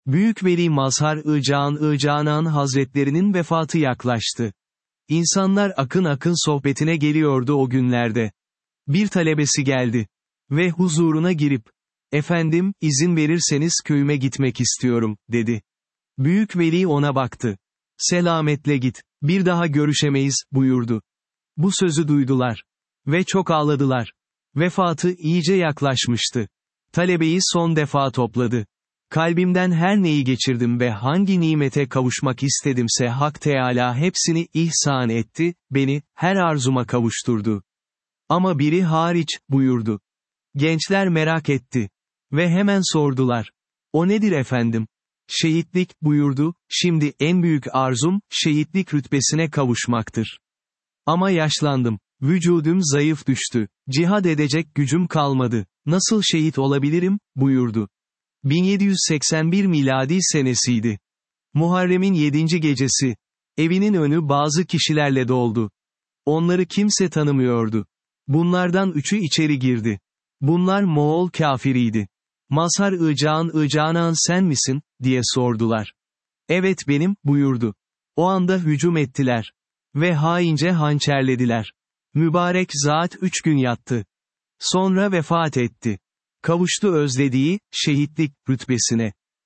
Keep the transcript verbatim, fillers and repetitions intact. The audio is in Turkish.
Büyük Veli Mazhar-ı Can-ı Canan Hazretlerinin vefatı yaklaştı. İnsanlar akın akın sohbetine geliyordu o günlerde. Bir talebesi geldi. Ve huzuruna girip, "Efendim, izin verirseniz köyüme gitmek istiyorum," dedi. Büyük Veli ona baktı. "Selametle git, bir daha görüşemeyiz," buyurdu. Bu sözü duydular. Ve çok ağladılar. Vefatı iyice yaklaşmıştı. Talebeyi son defa topladı. "Kalbimden her neyi geçirdim ve hangi nimete kavuşmak istedimse Hak Teâlâ hepsini ihsan etti, beni, her arzuma kavuşturdu. Ama biri hariç," buyurdu. Gençler merak etti. Ve hemen sordular. "O nedir efendim?" "Şehitlik," buyurdu, "şimdi en büyük arzum, şehitlik rütbesine kavuşmaktır. Ama yaşlandım. Vücudum zayıf düştü. Cihad edecek gücüm kalmadı. Nasıl şehit olabilirim?" buyurdu. bin yedi yüz seksen bir miladi senesiydi. Muharrem'in yedinci gecesi. Evinin önü bazı kişilerle doldu. Onları kimse tanımıyordu. Bunlardan üçü içeri girdi. Bunlar Moğol kafiriydi. "Mazhar-ı Can-ı Canan sen misin?" diye sordular. "Evet benim," buyurdu. O anda hücum ettiler. Ve haince hançerlediler. Mübarek zat üç gün yattı. Sonra vefat etti. Kavuştu özlediği, şehitlik, rütbesine.